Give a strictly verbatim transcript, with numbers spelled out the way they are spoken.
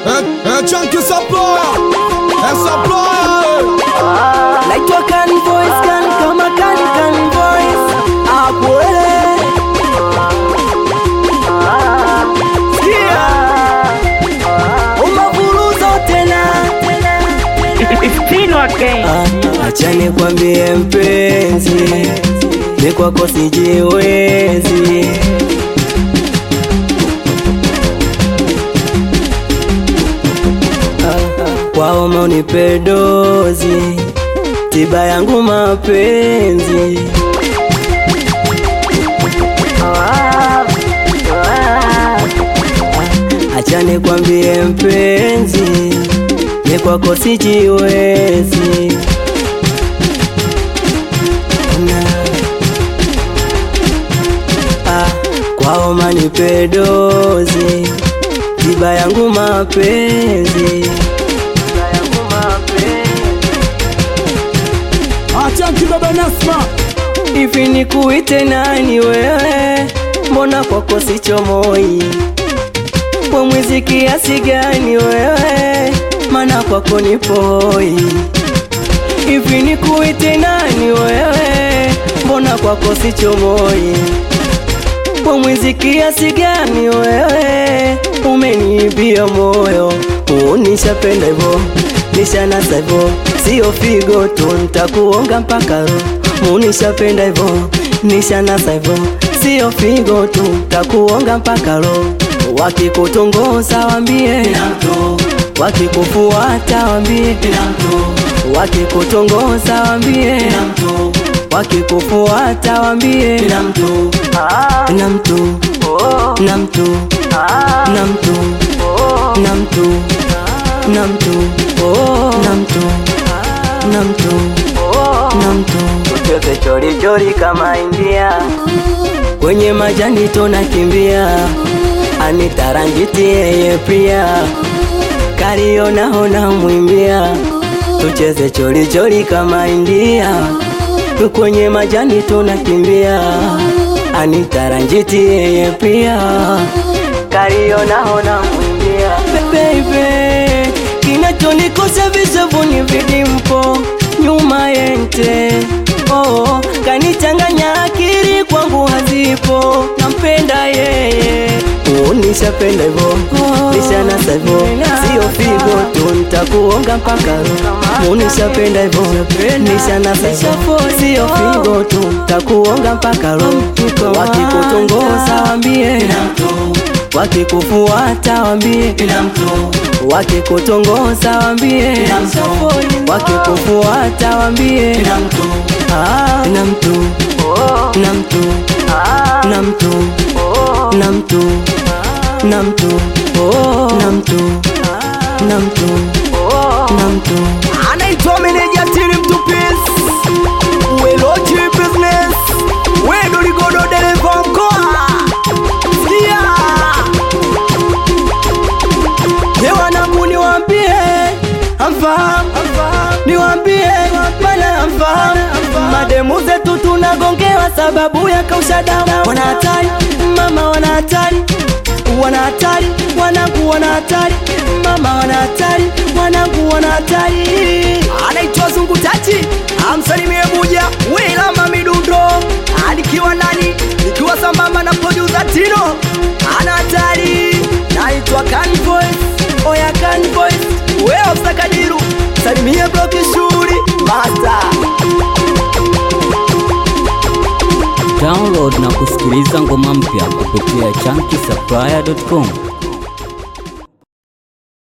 É, é Chunky Supplier, é Supplier. Naitwa Kani Voice, Kani kama Kani, Kani Voice. Hapo ele sikia umavuruzo tena Istino again. ah, acha nikwambie mpenzi, ni kwako sijiwezi. Kwao maunipe dozi, tiba yangu mapenzi. Acha nikwambie mpenzi, ni kwako sijiwezi. Ah, kwao manipe dozi, tiba yangu mapenzi. Chunky Baba Nasma. Hivi nikuite nani wewe, mbona kwako sichomoi? Kwa mwizi kiasi gani wewe, maana kwako nipoi. Hivi nikuite nani wewe, mbona kwako sichomoi? Kwa mwizi kiasi gani wewe, umeniibia moyo. Unishapenda hivyo, nishanasa hivyo, sio figo tu, nitakuonga mpaka roho. Unishapenda hivyo, nishanasa hivyo, sio figo tu, nitakuonga mpaka roho. Wakikutongoza wambie, wakikufuata wambie, wakikutongoza wambie, wakikufuata wambie, na mtu na mtu na mtu na mtu na mtu na mtu na mtu na mtu na mtu uchoke chori chori kama India, kwenye majani tunakimbia. Anita Ranjiti yeye pia, Kariona hona mwimbia. Tucheze chori chori kama India, kwenye majani tunakimbia. Anita Ranjiti yeye pia, Kariona hona mwimbia. Baby, kinachonikosa vishavuni vidimpo nyuma yente. Oh, kanichanganya akili kwangu hazipo, nampenda yeye. Unishapenda hivyo, nishanasa hivyo, sio figo tu, nitakuonga mpaka roho. Unishapenda hivyo, nishanasa hivyo, sio figo tu, nitakuonga mpaka roho. Wakikutongoza wambie, wakikufuata wambie, wakikutongoza wambie, wakikufuata wambie, na mtu na mtu na mtu na mtu na mtu na mtu na mtu na mtu. Anaitwa meneja tini mtu peace. Weloji business, wendo ligodo dereva mkoa. Sikia hewa nangu niwambie, amfahamu niwambie, mana amfahamu. Mademu zetu tunagongewa sababu ya kausha damu. Wana hatari mama, wana hatari, wana hatari wanangu, wana hatari mama, wana hatari wanangu, wana hatari. Anaitwa Zungu Tati, amsalimie Buja wila mamidundo. Alikiwa nani, ikiwa sambamba na producer Tino. Ana hatari, naitwa Kani Voice, oya Kani Voice. Wewe usakadiru, salimie bloki shuri master. Download na kusikiliza ngoma mpya kupitia chunky supplier dot com.